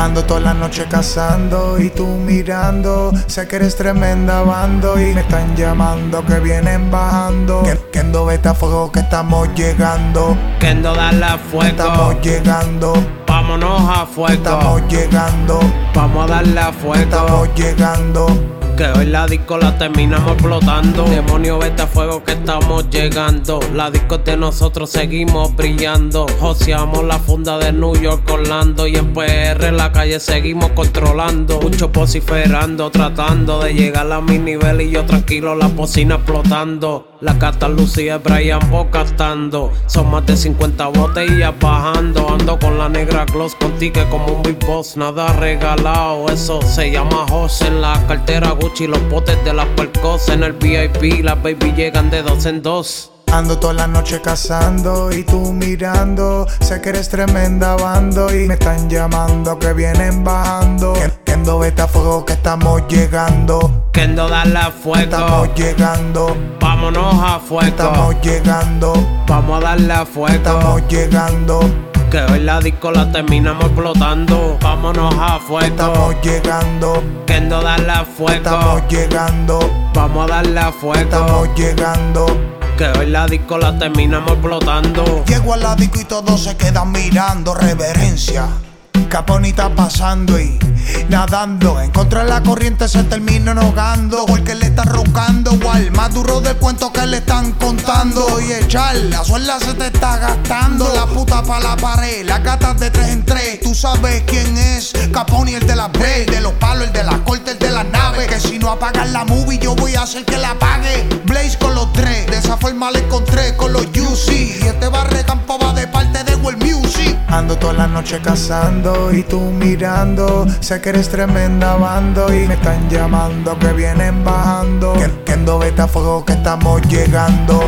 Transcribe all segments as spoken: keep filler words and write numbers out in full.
Ando toda la noche cazando y tú mirando. Sé que eres tremenda bando y me están llamando que vienen bajando. Kendo, vete a fuego que estamos llegando. Kendo, dale a fuego. Estamos llegando. Vámonos a fuego. Estamos llegando. Vamos a darle a fuego. Estamos llegando. Que hoy la disco la terminamos explotando. Demonio, vete a fuego que estamos llegando. La disco de nosotros, seguimos brillando. Joseamos la funda de New York, Orlando. Y en P R la calle seguimos controlando. Mucho vociferando, tratando de llegar a mi nivel. Y yo tranquilo, la bocina explotando. La Cata Lucía, Brian Bo cantando. Son más de cincuenta botellas bajando. Ando con la negra gloss, con ticket como un big boss. Nada regalado, eso se llama José. En la cartera Gucci, los potes de las Percos. En el V I P, las baby llegan de dos en dos. Ando toda la noche cazando y tú mirando. Sé que eres tremenda bando y me están llamando que vienen bajando. Kendo, vete a fuego que estamos llegando. Kendo, dale a fuego. Estamos llegando. Vámonos a fuego. Estamos llegando. Vamos a darle a fuego. Estamos llegando. Que hoy la disco la terminamos explotando. Vámonos a fuego. Estamos llegando. Kendo, dale a fuego. Estamos llegando. Vamos a darle a fuego. Estamos llegando. Que hoy la disco la terminamos explotando. Llego a la disco y todos se quedan mirando. Reverencia. Capone está pasando y nadando. En contra de la corriente se termina ahogando. O el que le está rocando, o al más duro del cuento que le están contando. Y echar la suela se te está gastando. La puta pa' la pared, las gatas de tres en tres. Tú sabes quién es Capone, el de la B, de los palos, el de la corte, el de la nave. Que si no apagan la movie yo voy a hacer que la apague. Blaze con los tres, de esa forma la encontré con los U C. Y este barre campo va de parte de World Music. Ando toda la noche cazando y tú mirando. Sé que eres tremenda bando y me están llamando que vienen bajando. Kendo, vete a fuego que estamos llegando.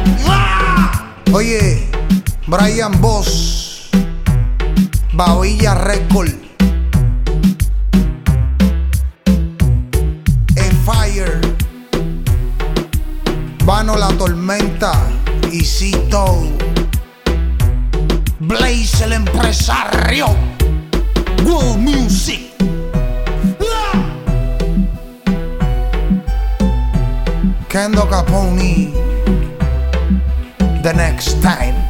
Oye, Brian Boss, Babilla Record, E-Fire, Vano la Tormenta y Cito, Blaze el empresario, World Music. Kendo Capone, the next time.